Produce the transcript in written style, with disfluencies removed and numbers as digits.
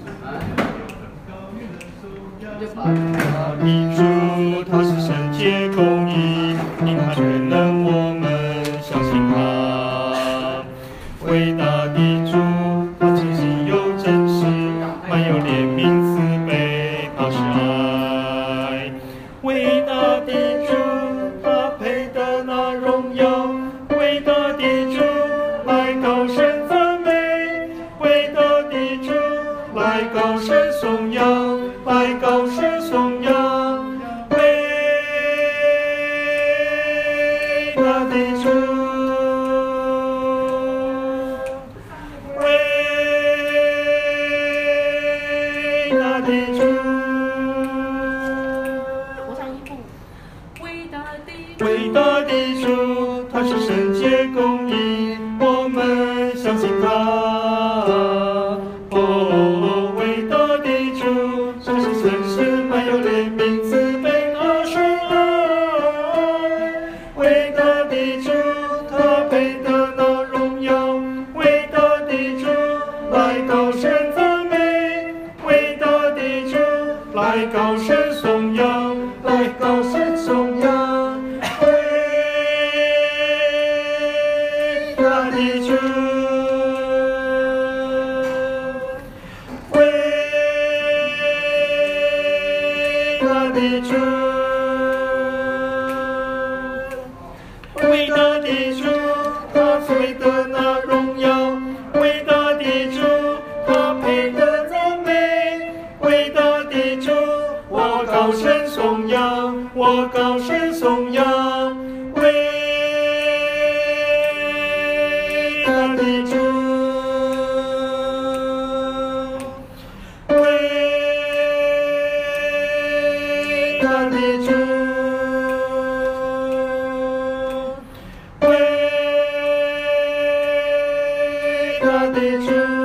大地主他是圣洁公义，因他全能，我们相信他。伟大的主，他清醒又真实，满有怜悯慈悲，他是爱。伟大的主，他配得那荣耀。伟大的主，来高声赞美。伟大的主，来高声颂扬。来高声颂扬，伟大的主，伟大的主。 我唱一步，伟大的主，他是圣洁公义，我们相信他。伟大的主。真是诚实，满有怜悯，慈悲，他是爱。伟大的主，他配得那荣耀。伟大的主，来高声赞美。伟大的主，来高声颂扬，来高声颂扬。伟大的主。伟大的主，他配得那荣耀。伟大的主，他配得赞美。伟大的主，我高声颂扬，我高声颂扬。伟大的主，伟大的主。伟大的主。